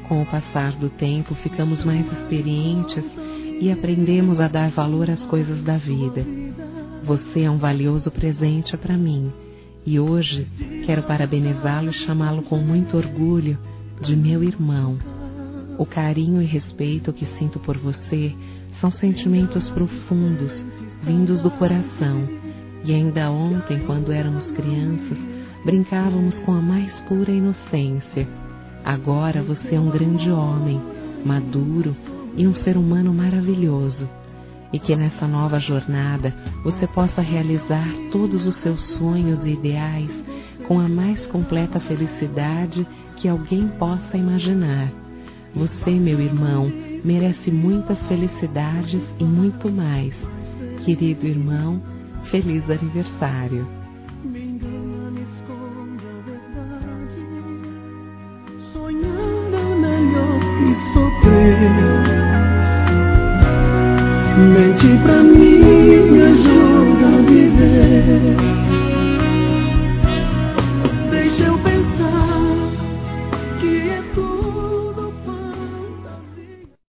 Com o passar do tempo, ficamos mais experientes e aprendemos a dar valor às coisas da vida. Você é um valioso presente para mim e hoje quero parabenizá-lo e chamá-lo com muito orgulho de meu irmão. O carinho e respeito que sinto por você são sentimentos profundos, vindos do coração. E ainda ontem, quando éramos crianças, brincávamos com a mais pura inocência. Agora você é um grande homem, maduro e um ser humano maravilhoso. E que nessa nova jornada você possa realizar todos os seus sonhos e ideais com a mais completa felicidade que alguém possa imaginar. Você, meu irmão, merece muitas felicidades e muito mais. Querido irmão, feliz aniversário. Me engana, me esconde a verdade, sonhando é melhor que sofrer. Mente pra mim, me ajuda a viver.